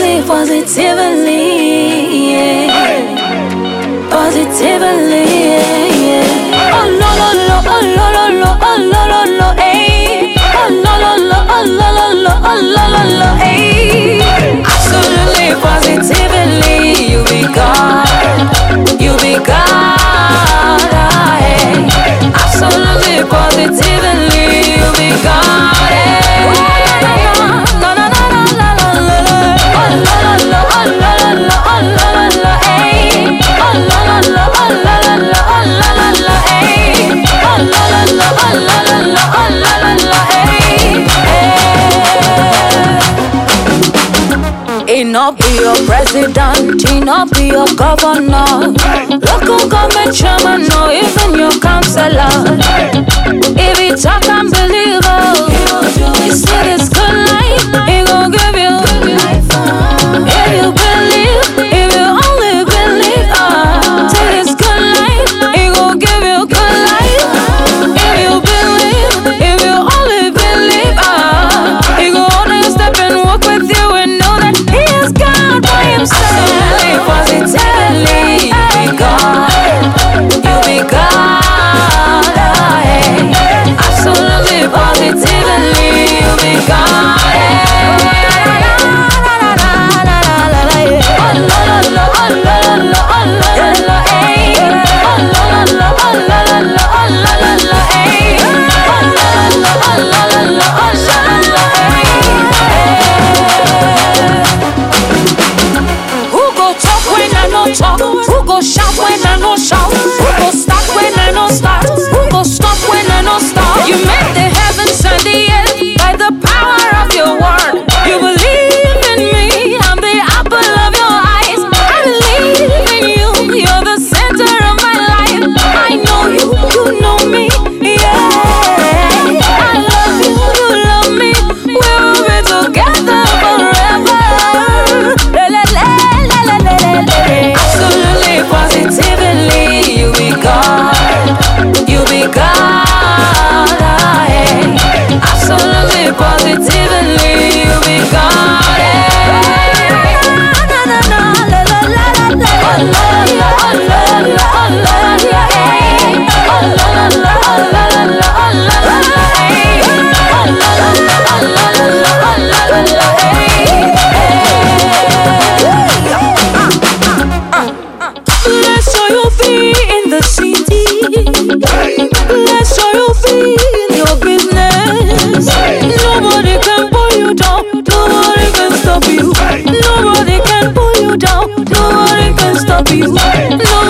live positively, yeah. Positively, yeah. Oh no no no, oh no no no, oh no no no, eh. Oh no no no, oh no no no, oh no no no, eh. Absolutely, positively, you be God, you be God, eh. Absolutely, positively, you be God, eh. No no no no no no no, oh no no no, oh no no no, oh no no no, eh. Oh la la la, oh la la la, oh la la la, eh. Oh la la la, oh la la la, oh la la la, eh. He not be your president, he not be your governor, local government chairman, no even your counselor. If he talk and believe, he see this good life, he gon' give you. If you believe, if you only believe, take this good life, he gon' give you good life. If you believe, if you only believe, he gon' hold you step and walk with you and know that he is God by himself. Absolutely, positively, you be God, you be God, eh. Absolutely, positively, you be God, eh. Who go talk when I no talk? Who go shout when I no shout? Who go start when I no start? Who go stop when I no stop? You made the heavens and the earth by the power of your word. You believe in me, I'm the apple of your eyes. I believe in you, you're the center of my life. I know you, you know me, yeah. I love you, you love me. We'll be together forever. Absolutely, positively, you be God, you be God, eh. Absolutely, positively, you be God, eh. Na na na, la la la la la, oh la la, oh la la, oh la la, eh. Oh la la la, oh la la la, oh la la la, eh. Oh la la la, oh la la la, oh la la la, eh. Blessed shall you be in the city. Blessed shall you be in your business. Nobody can pull you down. Nobody can stop you. Nobody can pull you down. Nobody can stop you.